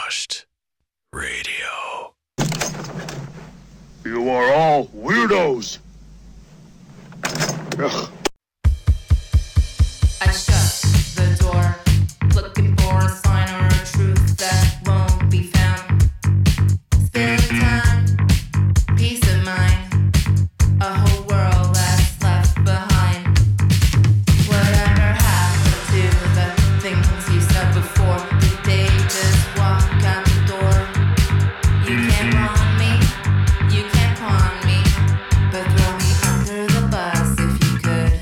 Brainwashed Radio. You are all weirdos. Ugh. I shut the door, looking for a sign or a truth that won't be found. Spending time, peace of mind, a whole world that's left behind. Whatever happened to the things you said before? Did they just walk out the door? You can't wrong me, you can't pawn me, but throw me under the bus if you could.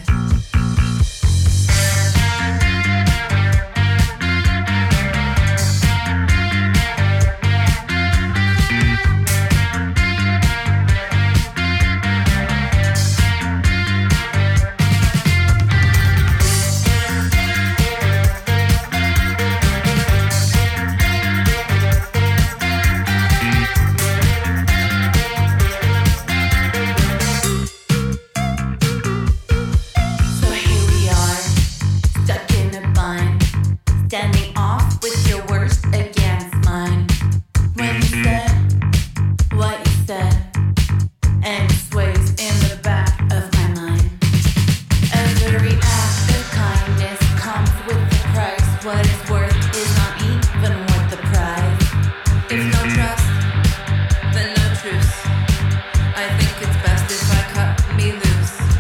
So here we are, stuck in a bind, standing off with your worst against mine. When you said what you said, and it sways in the back of my mind. Every act of kindness comes with a price. What it's worth is not even worth the prize. If no trust, then no truce. I think it's best if I cut me loose.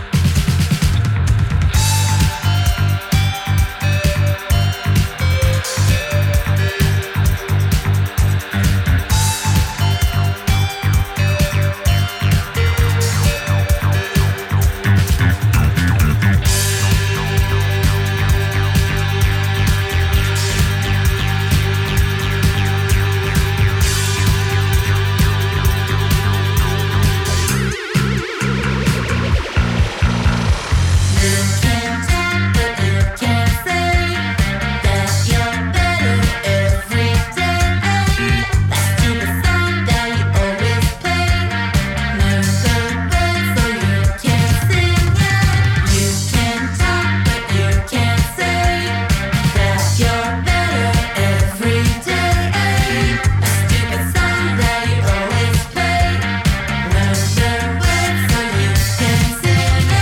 You can talk, but you can't say that you're better every day. That stupid song that you always play. Learn the words so you can sing it. You can talk, but you can't say that you're better every day. A stupid song that you always play. Learn the words so you can sing it.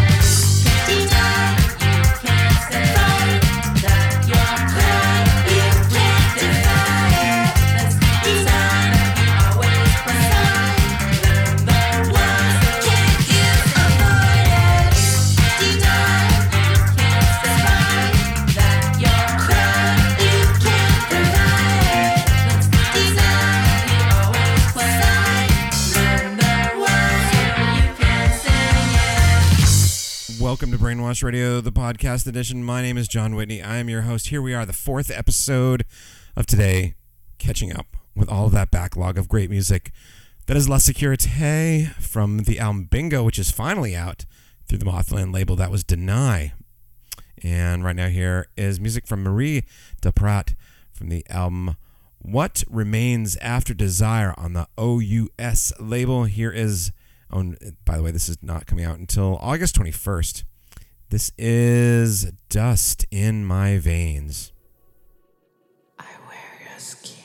Welcome to Brainwash Radio, the podcast edition. My name is John Whitney. I am your host. Here we are, the fourth episode of today, catching up with all of that backlog of great music that is La Sécurité from the album Bingo, which is finally out through the Mothland label. That was Deny. And right now here is music from Marie Duprat from the album What Remains After Desire on the OUS label. Here is... Oh, by the way, this is not coming out until August 21st. This is Dust in My Veins. I wear your skin,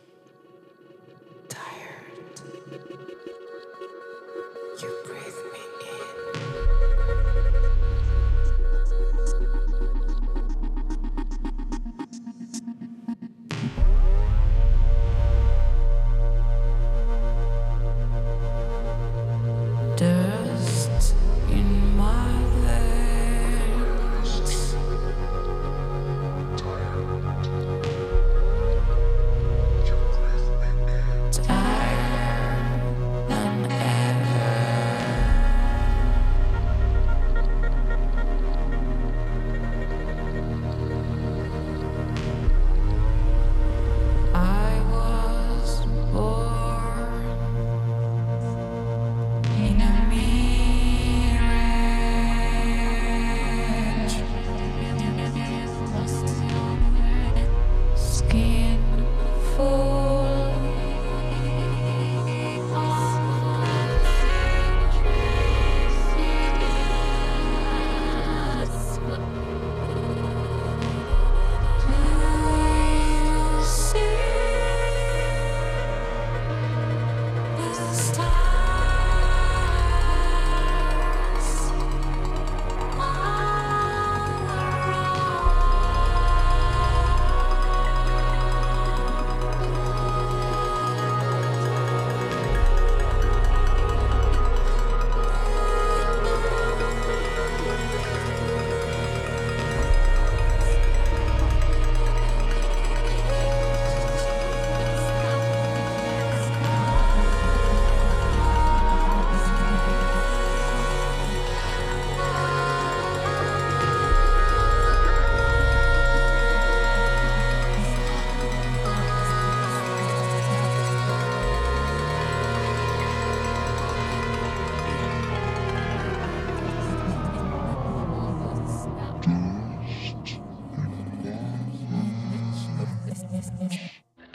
tired. You breathe me in. Dust in my veins.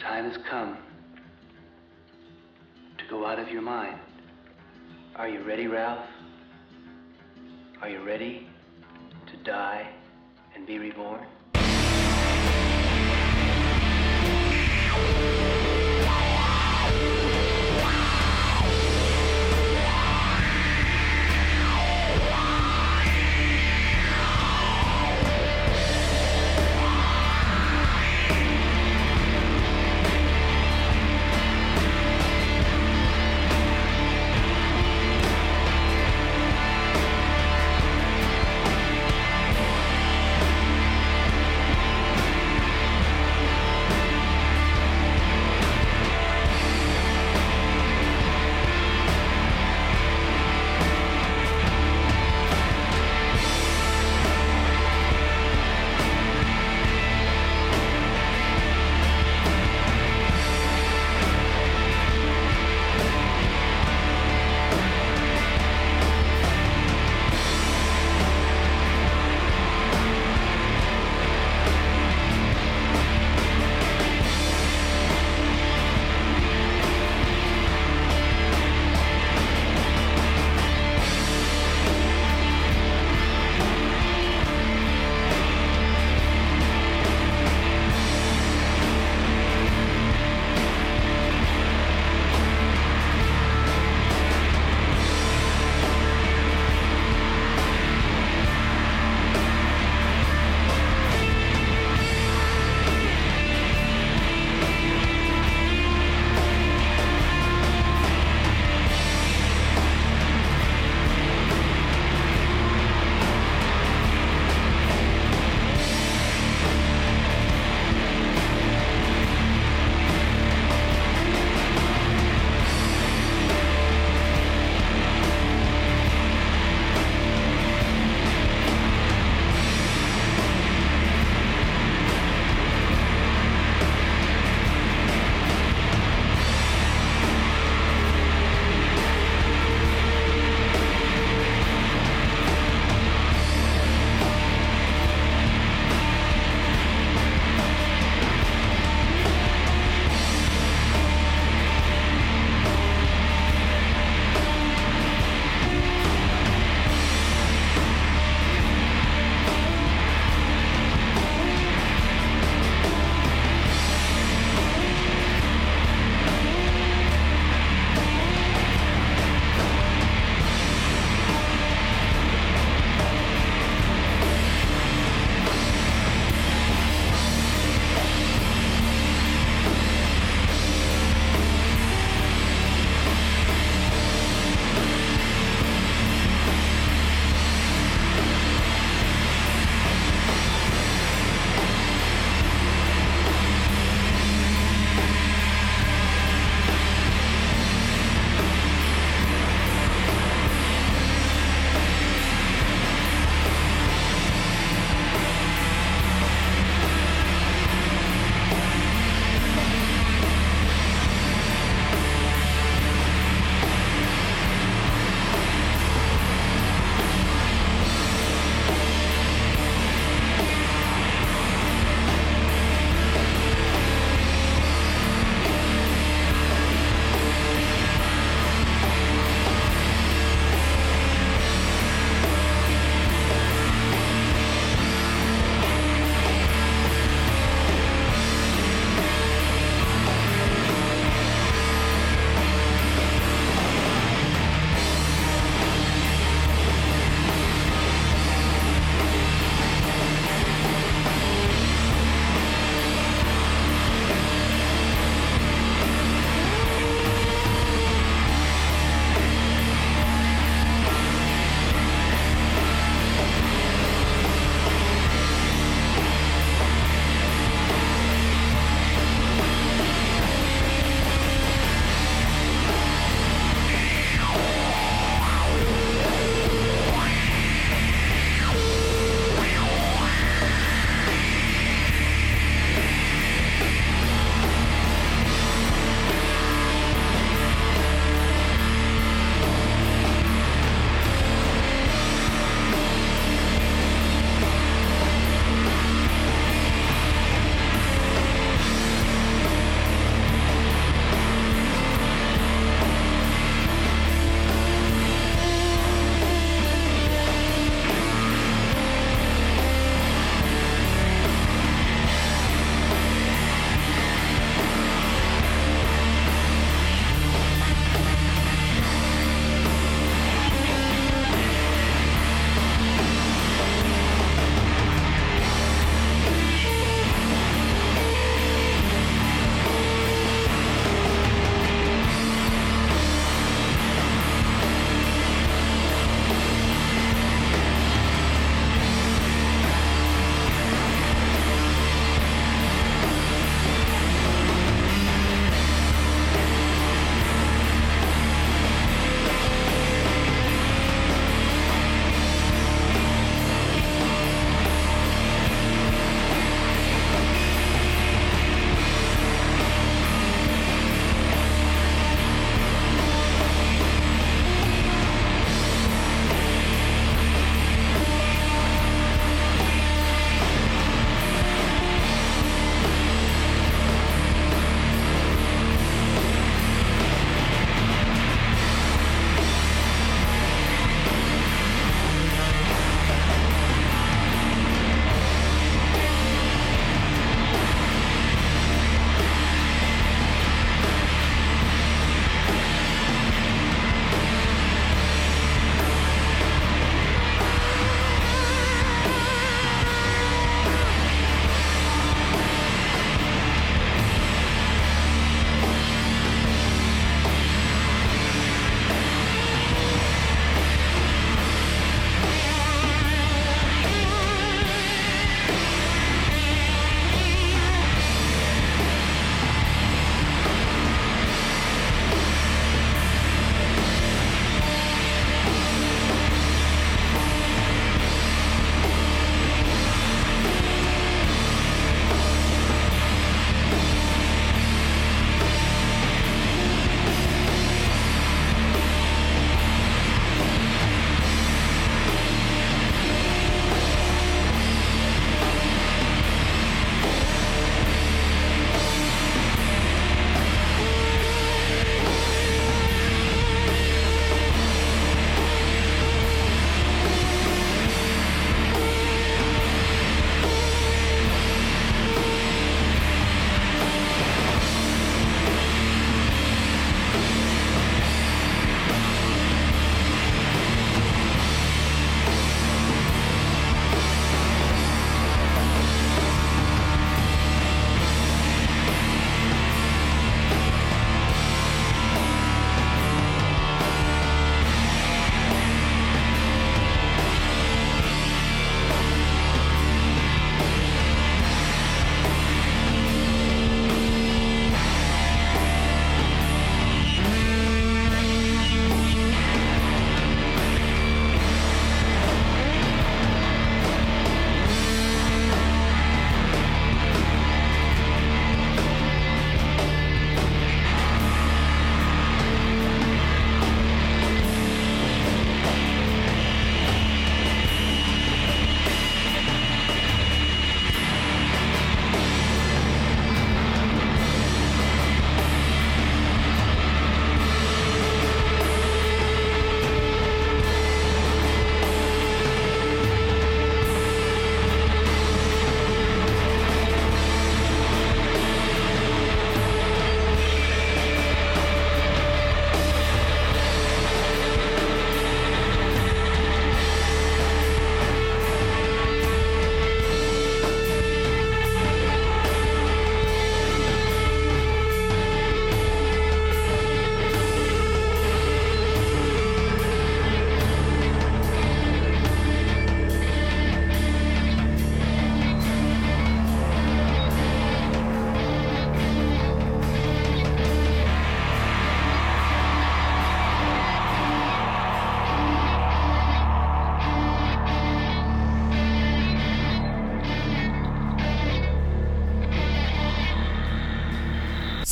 time has come to go out of your mind. Are you ready, Ralph? Are you ready to die and be reborn?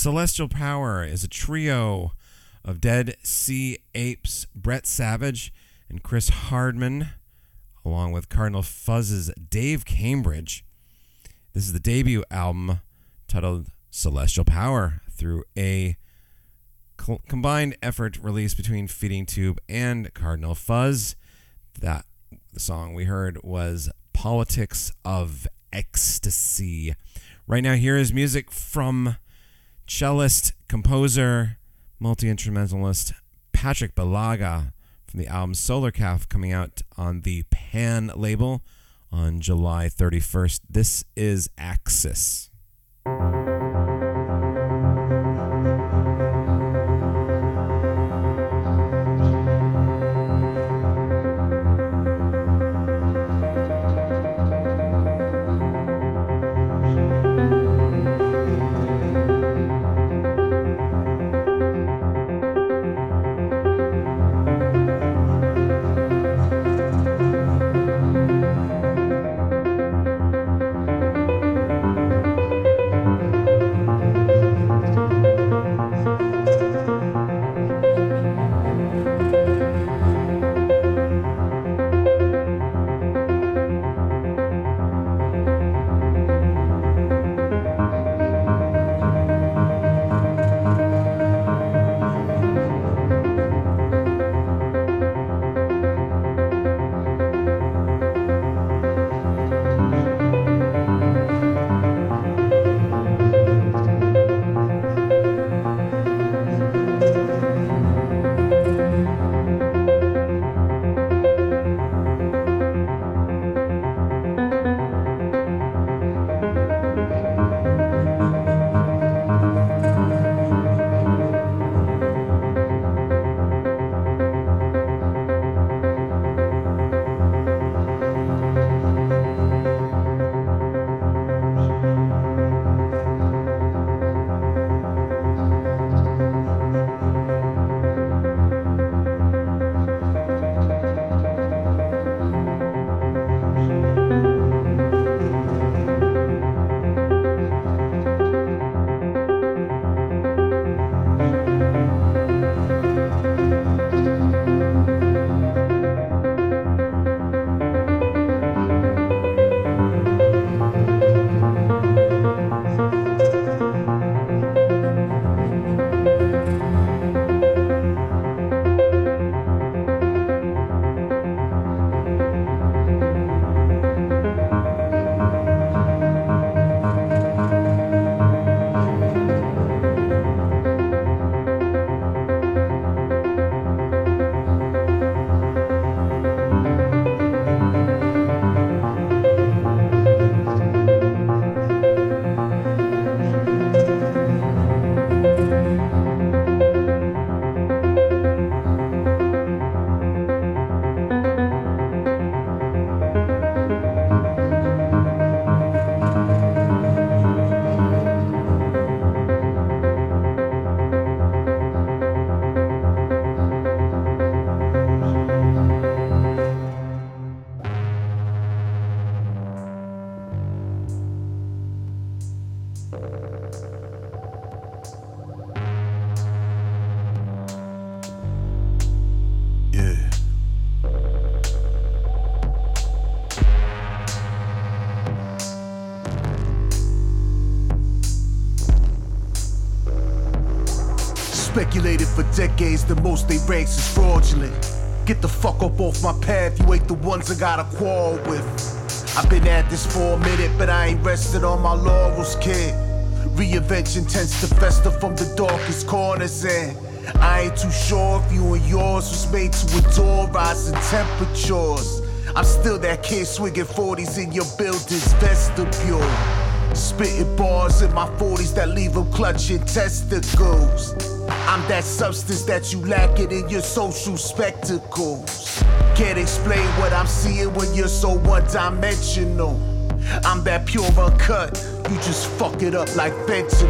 Celestial Power is a trio of Dead Sea Apes, Brett Savage, and Chris Hardman, along with Cardinal Fuzz's Dave Cambridge. This is the debut album titled Celestial Power, through a combined effort released between Feeding Tube and Cardinal Fuzz. The song we heard was Politics of Ecstasy. Right now, here is music from cellist, composer, multi-instrumentalist Patrick Balaga from the album Solar Calf, coming out on the Pan label on July 31st. This is Axis. Speculated for decades, the most they ranks is fraudulent. Get the fuck up off my path, you ain't the ones I got a quarrel with. I've been at this for a minute, but I ain't rested on my laurels, kid. Reinvention tends to fester from the darkest corners, and I ain't too sure if you and yours was made to endure rising temperatures. I'm still that kid swinging 40s in your building's vestibule. Spitting bars in my 40s that leave them clutching testicles. I'm that substance that you lacking in your social spectacles. Can't explain what I'm seeing when you're so one-dimensional. I'm that pure uncut, you just fuck it up like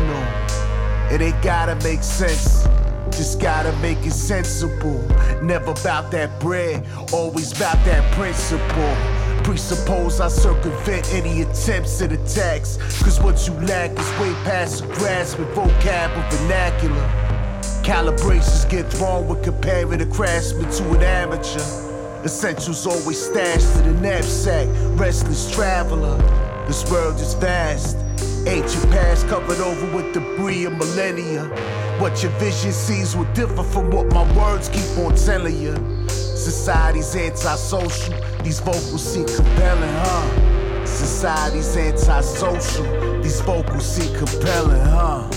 fentanyl. It ain't gotta make sense, just gotta make it sensible. Never bout that bread, always bout that principle. Presuppose I circumvent any attempts at attacks. Cause what you lack is way past the grasp with vocab or vernacular. Calibrations get thrown when comparing a craftsman to an amateur. Essentials always stashed in the knapsack, restless traveler. This world is vast, ancient past covered over with debris of millennia. What your vision sees will differ from what my words keep on telling you. Society's antisocial, these vocals seem compelling, huh? Society's antisocial, these vocals seem compelling, huh?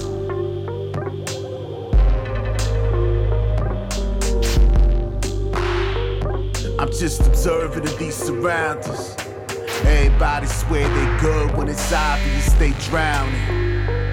I'm just observing of these surroundings. Everybody swear they good when it's obvious they drowning.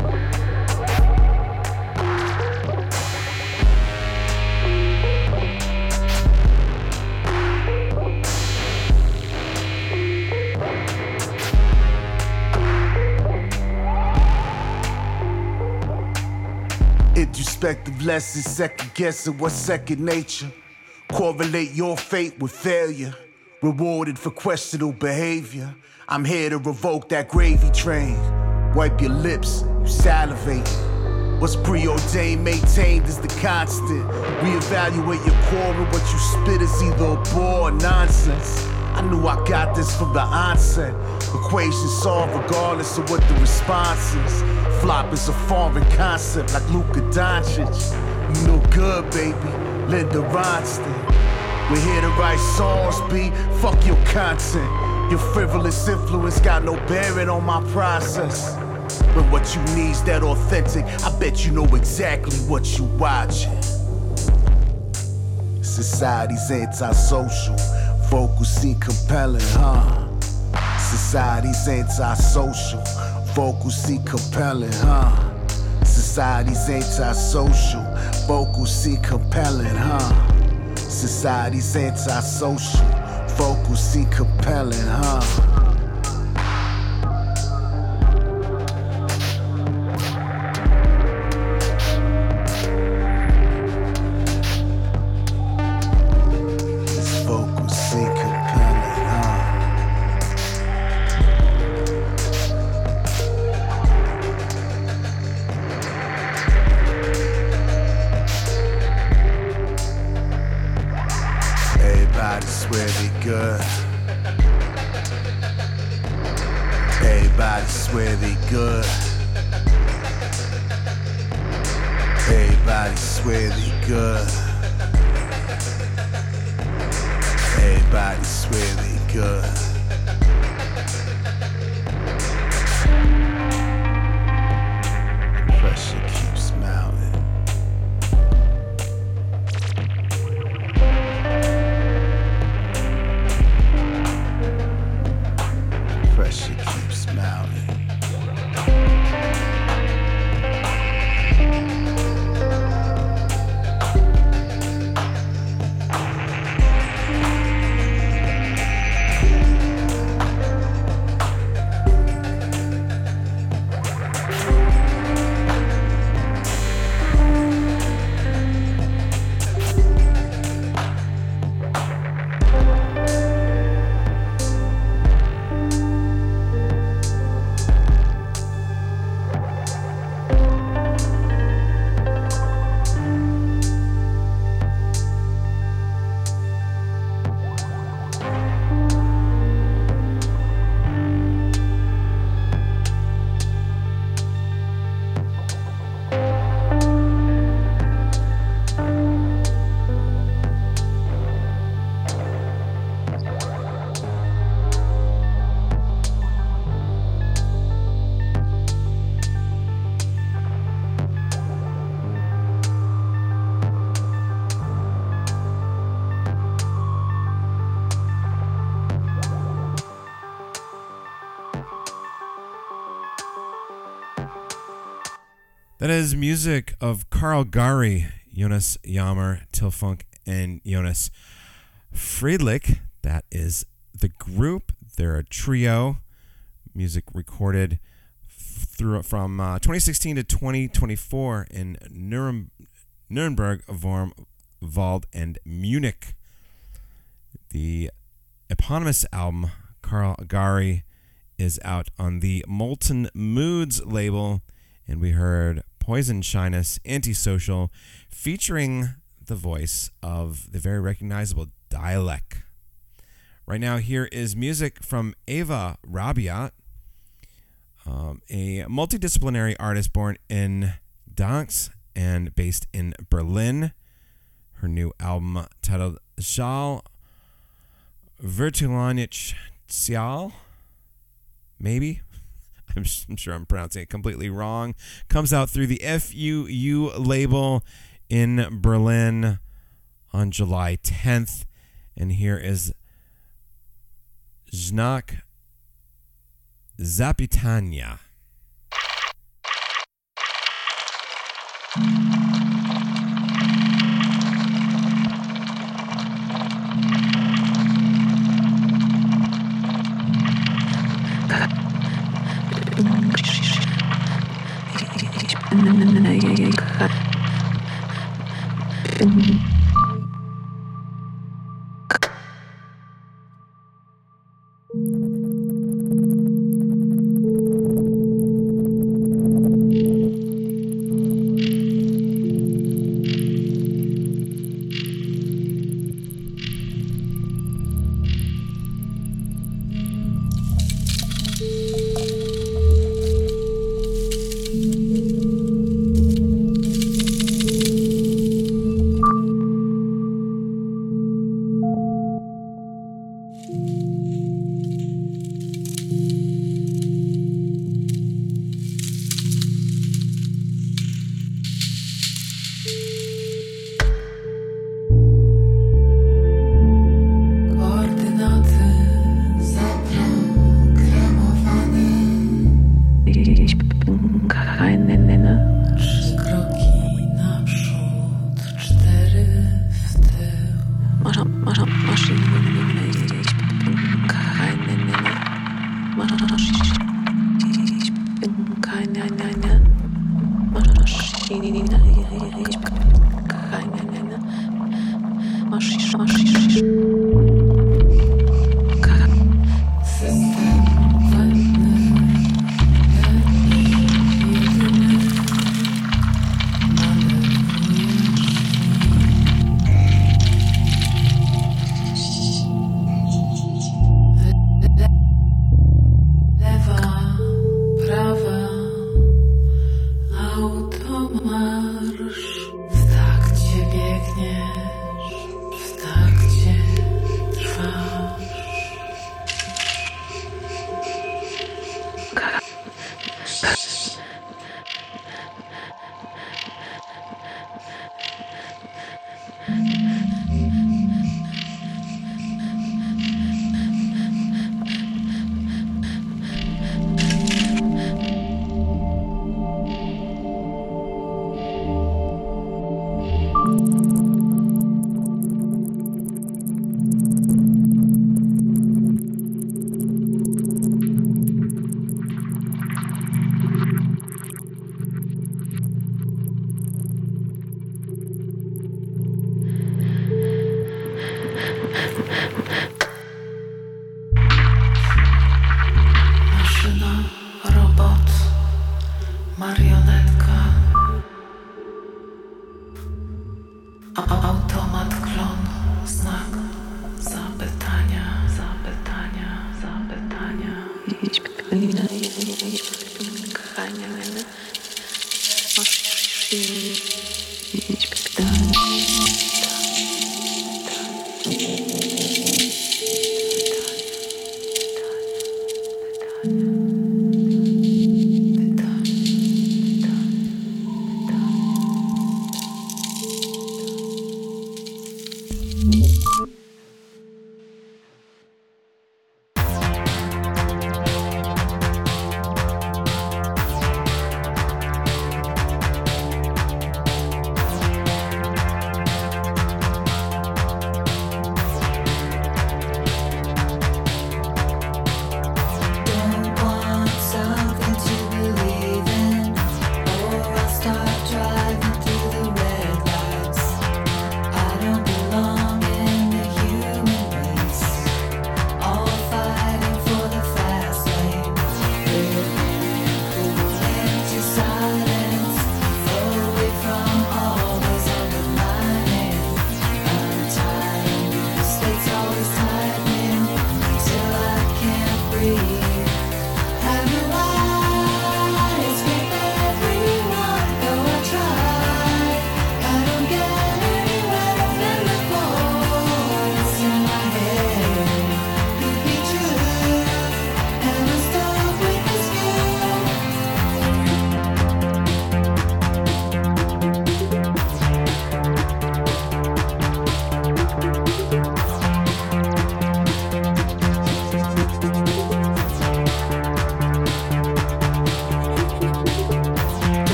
Introspective lessons, second guessing what's second nature. Correlate your fate with failure. Rewarded for questionable behavior. I'm here to revoke that gravy train. Wipe your lips, you salivate. What's preordained, maintained is the constant. Reevaluate your core and what you spit is either a bore or nonsense. I knew I got this from the onset. Equation solved regardless of what the response is. Flop is a foreign concept like Luka Doncic. You know good, baby, Linda Ronstadt. We're here to write songs, B. Fuck your content. Your frivolous influence got no bearing on my process. When what you need's that authentic, I bet you know exactly what you watching. Society's antisocial, vocals seem compelling, huh? Society's antisocial, vocals seem compelling, huh? Society's antisocial, vocals seem compelling, huh? Society's antisocial, vocals seem compelling, huh? Everybody swear they good. Everybody swear they good. Everybody swear they good. Pressure keeps mounting. Pressure keeps mounting. That is music of Carl Gari, Jonas Yammer, Tilfunk, and Jonas Friedlich. That is the group. They're a trio. Music recorded from 2016 to 2024 in Nuremberg, Worm, Wald, and Munich. The eponymous album Carl Agari is out on the Molten Moods label, and we heard Poison Shyness, Antisocial, featuring the voice of the very recognizable Dialect. Right now, here is music from Eva Rabiat, a multidisciplinary artist born in Gdansk and based in Berlin. Her new album titled Żal Wirtualnych Cial, maybe? I'm sure I'm pronouncing it completely wrong. Comes out through the FUU label in Berlin on July 10th. And here is Znak Zapytania.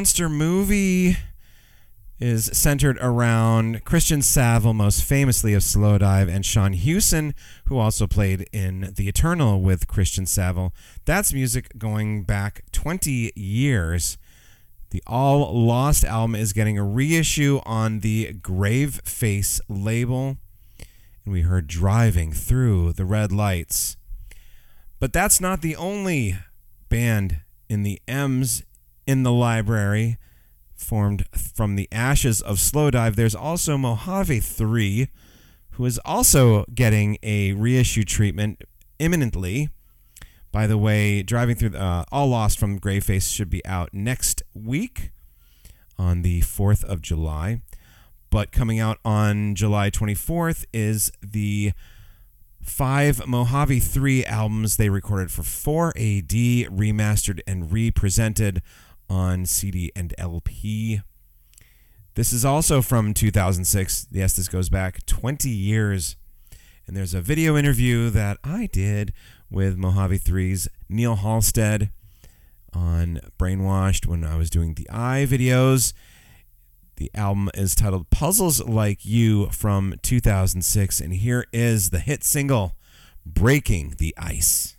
monster movie is centered around Christian Saville, most famously of Slowdive, and Sean Hewson, who also played in The Eternal with Christian Saville. That's music going back 20 years. The All Lost album is getting a reissue on the Graveface label, and we heard Driving Through the Red Lights. But that's not the only band in the M's in the library, formed from the ashes of Slowdive. There's also Mojave 3, who is also getting a reissue treatment imminently. By the way, Driving Through All Lost from Graveface should be out next week on the 4th of July. But coming out on July 24th is the 5 Mojave 3 albums they recorded for 4AD, remastered and represented on CD and LP. This is also from 2006. Yes, this goes back 20 years. And there's a video interview that I did with Mojave 3's Neil Halstead on Brainwashed when I was doing the I videos. The album is titled Puzzles Like You from 2006, and here is the hit single, Breaking the Ice.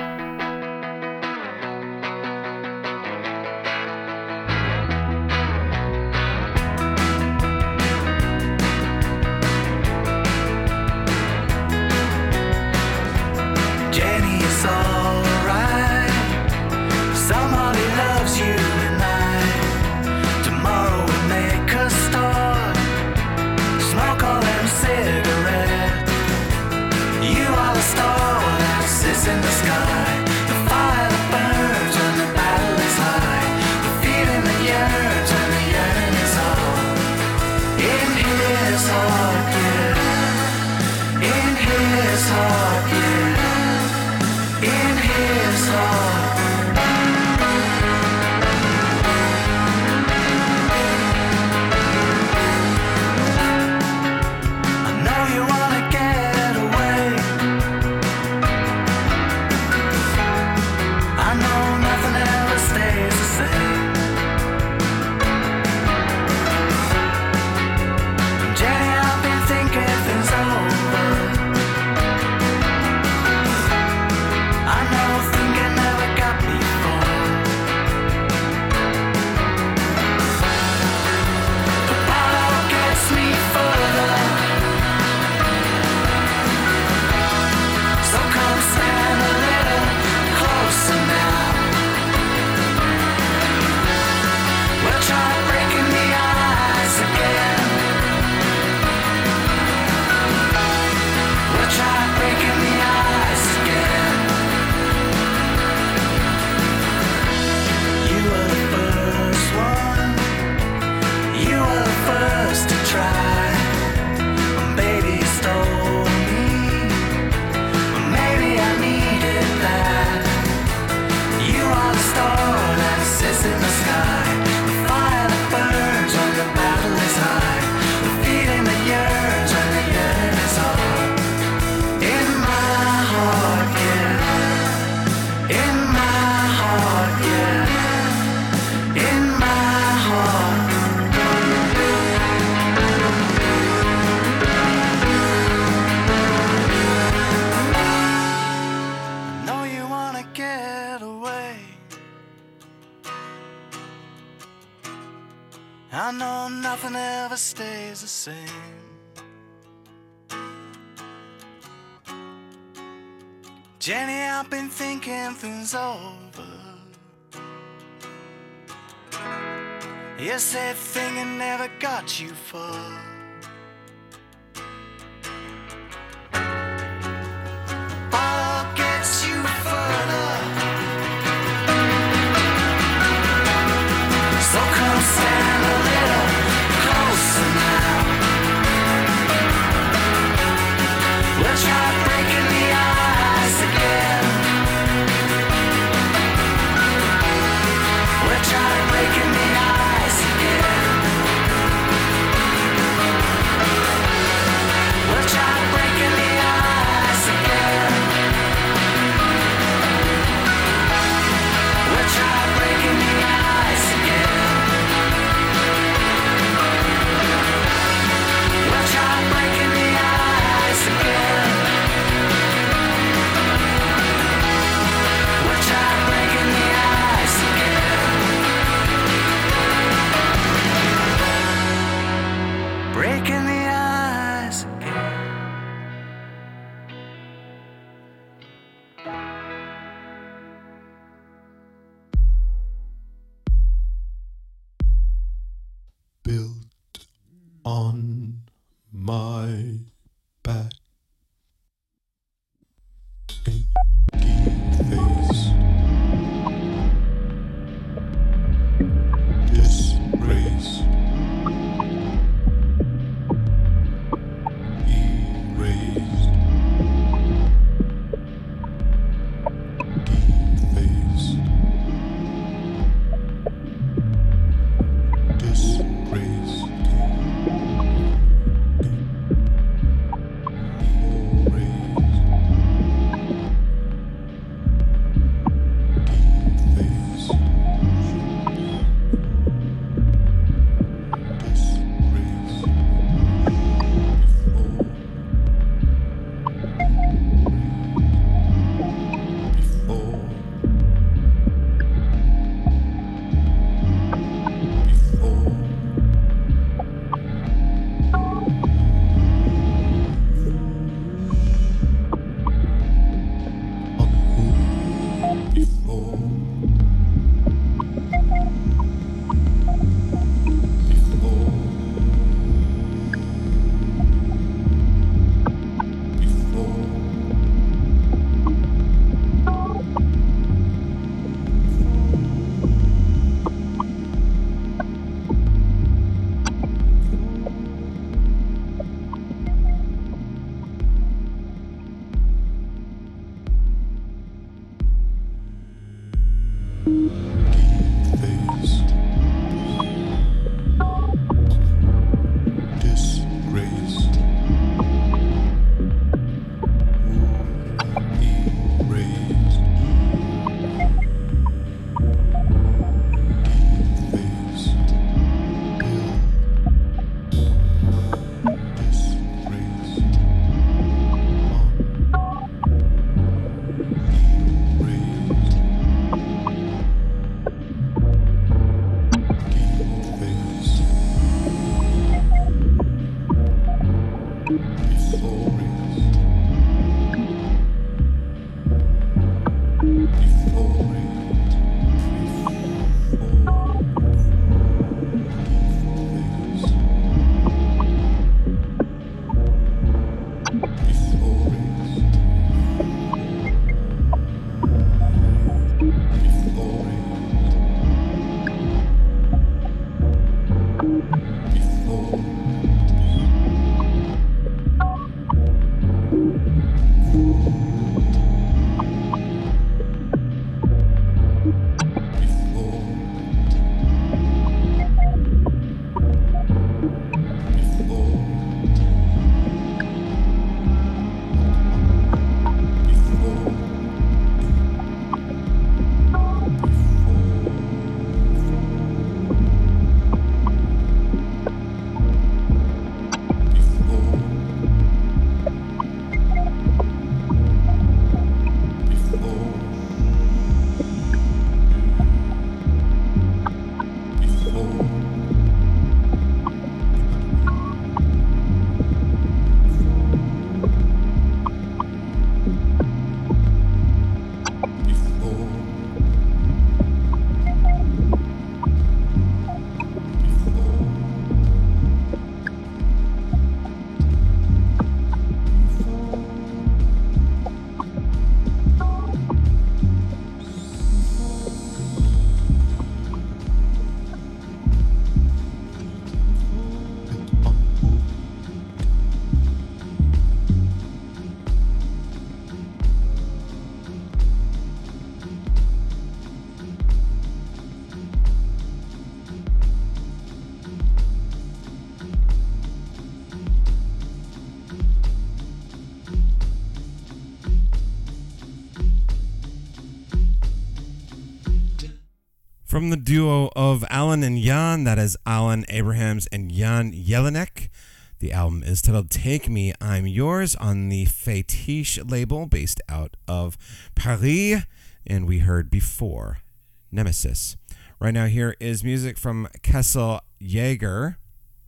Jenny, it's alright. Somebody loves you tonight. Tomorrow we'll make a start. Smoke all them cigarettes. You are the star that sits in the sky. The fire that burns when the battle is high. The feeling that yearns when the yearning is on. In his heart, yeah. In his heart, yeah. In his heart. I know you wanna get away. I know nothing ever stays the same. Jenny, I've been thinking things over. I know thinking never got me far. The bottle gets me further. So come stand a little closer now. We'll try breaking the ice again. We'll try breaking the ice again. You were the first one. You were the first to try. Baby, you stole me. Maybe I needed that. You are the star that sits in the sky. The fire that burns when the battle is high. The feeling that yearns when the yearning is hard. In my heart, yeah. In my heart, yeah. In my heart. I know you wanna get away. I know nothing ever stays the same. Jenny, I've been thinking things over. You said thinking never got you far. Bottle gets you further. So come stand a little closer now. We'll try breaking the ice again. We'll try breaking the ice again. on my back. Achy face. Disgrace. Erased. Defaced. Disgraced. Face. Disgrace. Erased. Face. Disgrace. From the duo of Alan and Jan, that is Alan Abrahams and Jan Jelinek. The album is titled Take Me, I'm Yours on the Fétiche label based out of Paris. And we heard before Nemesis. Right now here is music from Kessel Jaeger.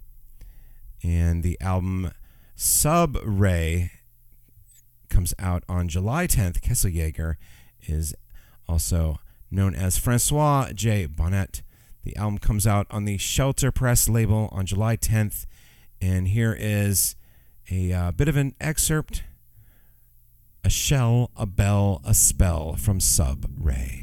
And the album Sub Ray comes out on July 10th. Kessel Jaeger is also known as Francois J. Bonnet. The album comes out on the Shelter Press label on July 10th And here is a bit of an excerpt. A shell, a bell, a spell from Sub Ray.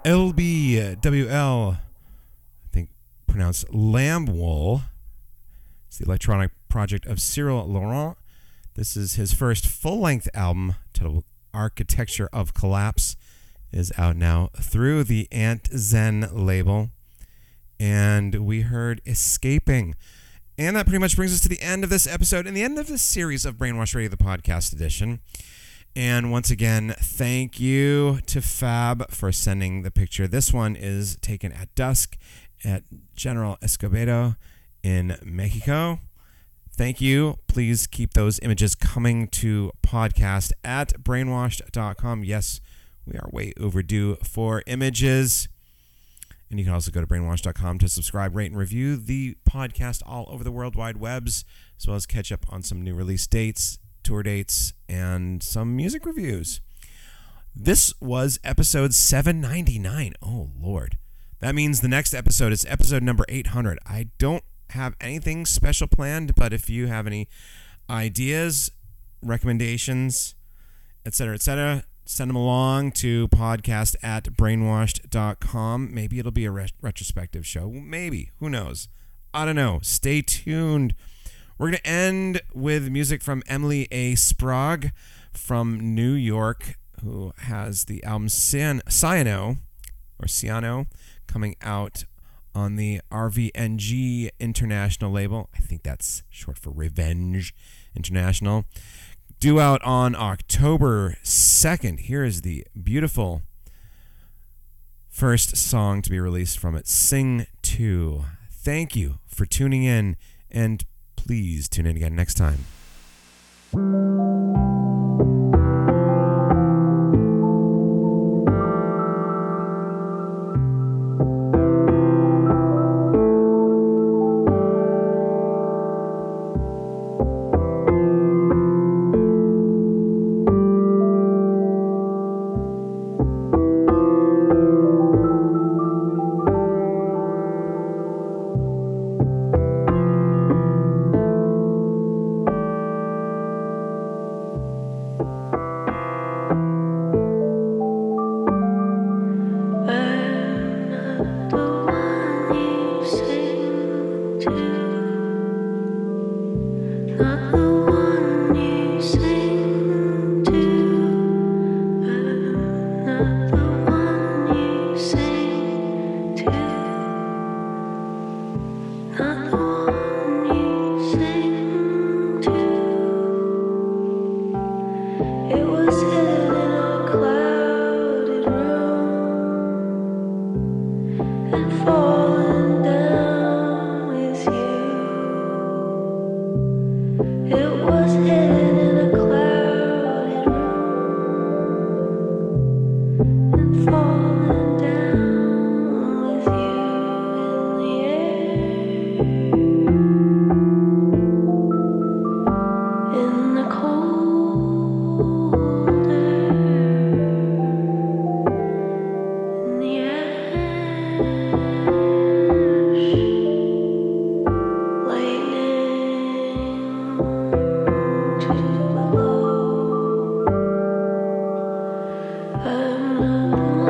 LBWL, I think pronounced Lambwool. It's the electronic project of Cyril Laurent. This is his first full-length album titled Architecture of Collapse. It is out now through the Ant Zen label. And we heard Escaping. And that pretty much brings us to the end of this episode and the end of this series of Brainwash Radio, the podcast edition. And once again, thank you to Fab for sending the picture. This one is taken at dusk at General Escobedo in Mexico. Thank you. Please keep those images coming to podcast at brainwashed.com. Yes, we are way overdue for images. And you can also go to brainwash.com to subscribe, rate, and review the podcast all over the World Wide Webs, as well as catch up on some new release dates, tour dates, and some music reviews. This was episode 799. Oh, Lord. That means the next episode is episode number 800. I don't have anything special planned, but if you have any ideas, recommendations, etc., send them along to podcast at brainwashed.com. Maybe it'll be a retrospective show. Maybe. Who knows? I don't know. Stay tuned. We're going to end with music from Emily A. Sprague from New York, who has the album Cyano, coming out on the RVNG International label. I think that's short for Revenge International. Due out on October 2nd. Here is the beautiful first song to be released from it, Sing 2. Thank you for tuning in, and please tune in again next time.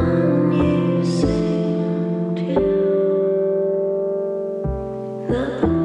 The